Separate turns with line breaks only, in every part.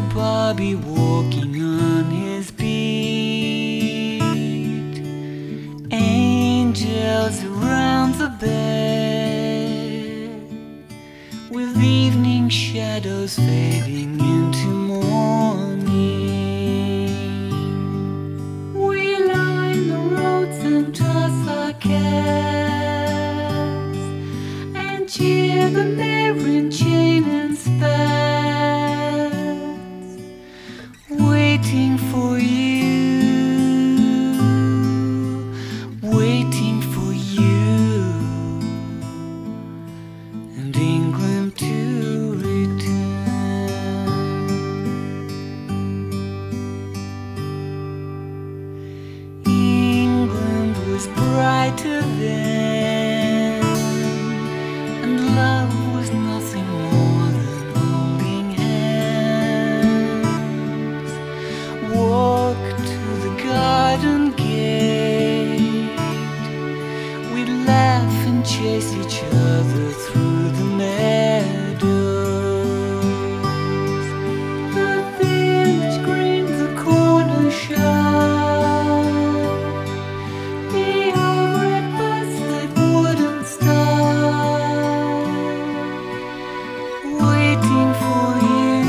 Bobby walking on his beat, angels around the bed, with evening shadows fading into morning. We line the roads and toss our caps and cheer the mare in chain and spats, waiting for you, waiting for you, and England to return. England was brighter then, and love was nothing more than holding hands. Walk to the garden gate, we'd laugh and chase each other through the meadows. The village green, the corner shop, the old red bus that wouldn't stop, waiting for you,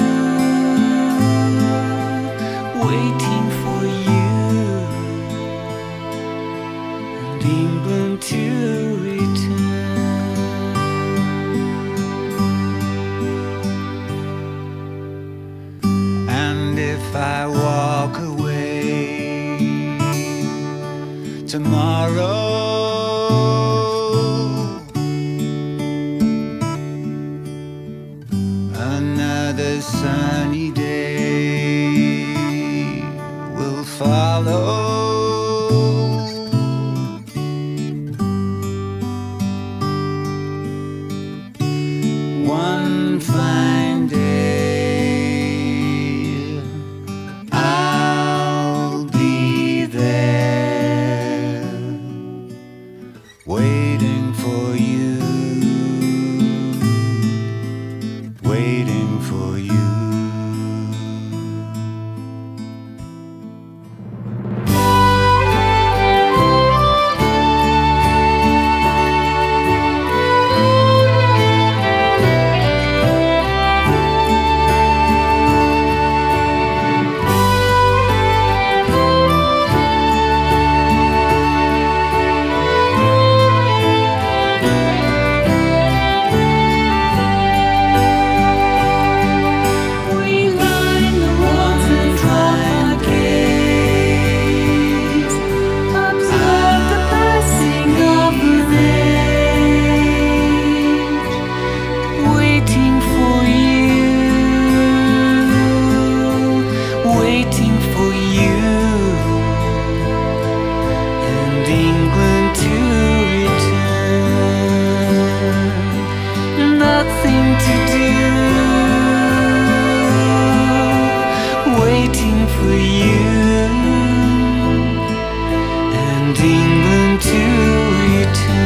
waiting for you, and England to return. And if I walk away tomorrow, another sunny day will follow. One fine day I'll be there, waiting for you, waiting for you. Waiting for you, and England to return. Nothing to do, waiting for you, and England to return.